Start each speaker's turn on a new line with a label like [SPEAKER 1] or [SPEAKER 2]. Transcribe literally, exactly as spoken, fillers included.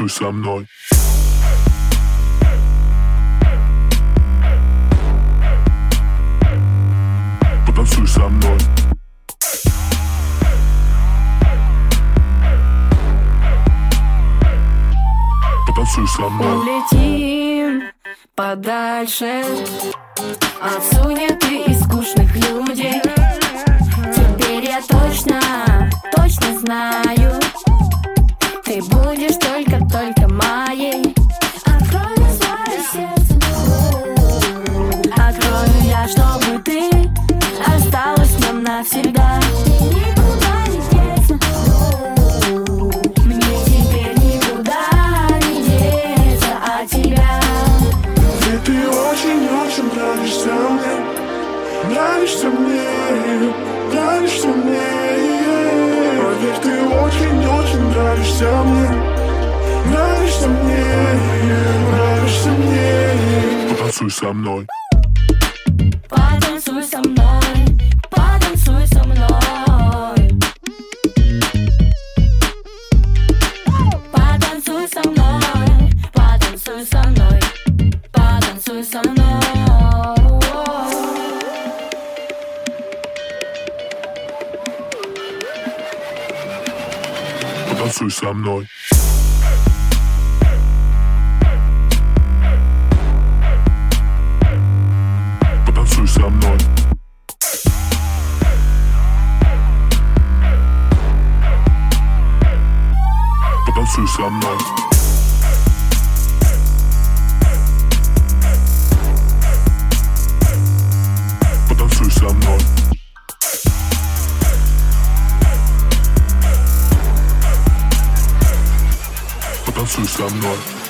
[SPEAKER 1] Потанцуй со мной. Потанцуй со мной. Потанцуй со мной.
[SPEAKER 2] Улетим подальше от суеты и скучных людей. Теперь я точно, точно знаю, ты будешь только-только моей. Открою свое сердце, открою я, чтобы ты осталась в нем навсегда. Никуда не деться, мне теперь никуда не деться от тебя.
[SPEAKER 1] Ведь ты очень-очень нравишься мне, нравишься мне, нравишься мне. Поверь, ты очень-очень нравишься мне, нравишься мне, нравишься мне. Потанцуй со мной.
[SPEAKER 2] Потанцуй со мной, потанцуй со мной. Потанцуй со мной, потанцуй со мной, потанцуй со мной.
[SPEAKER 1] Потанцуй со мной. Потанцуй со мной. Потанцуй со мной. Потанцуй со мной. Потанцуй со мной.